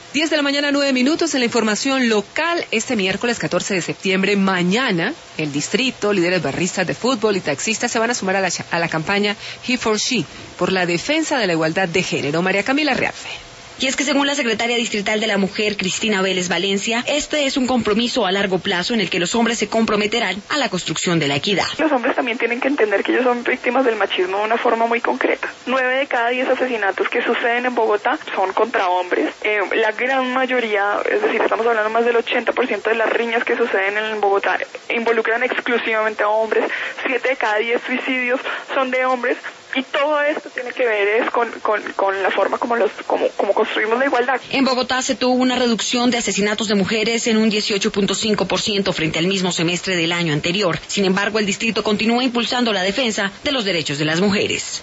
10 de la mañana, 9 minutos en la información local. Este miércoles 14 de septiembre, mañana, el distrito, líderes barristas de fútbol y taxistas se van a sumar a la campaña He for She por la defensa de la igualdad de género. María Camila Rearfe. Y es que según la secretaria distrital de la Mujer, Cristina Vélez Valencia, este es un compromiso a largo plazo en el que los hombres se comprometerán a la construcción de la equidad. Los hombres también tienen que entender que ellos son víctimas del machismo de una forma muy concreta. 9 de cada 10 asesinatos que suceden en Bogotá son contra hombres. La gran mayoría, es decir, estamos hablando más del 80% de las riñas que suceden en Bogotá involucran exclusivamente a hombres. 7 de cada 10 suicidios son de hombres. Y todo esto tiene que ver con la forma como construimos la igualdad. En Bogotá se tuvo una reducción de asesinatos de mujeres en un 18.5% frente al mismo semestre del año anterior. Sin embargo, el distrito continúa impulsando la defensa de los derechos de las mujeres.